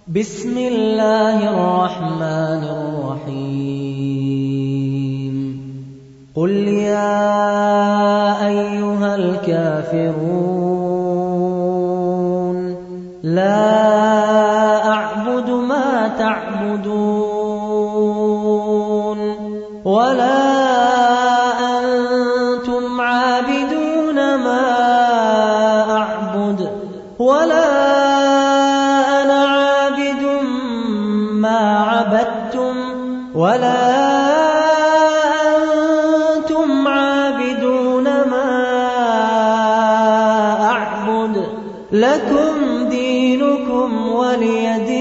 بسم الله الرحمن الرحيم قل يا أيها الكافرون لا أعبد ما تعبدون ولا أنتم عابدون ما أعبد ولا أنا عابد ما عبدتم ولا أنتم عابدون ما أعبد لكم دينكم ولي دين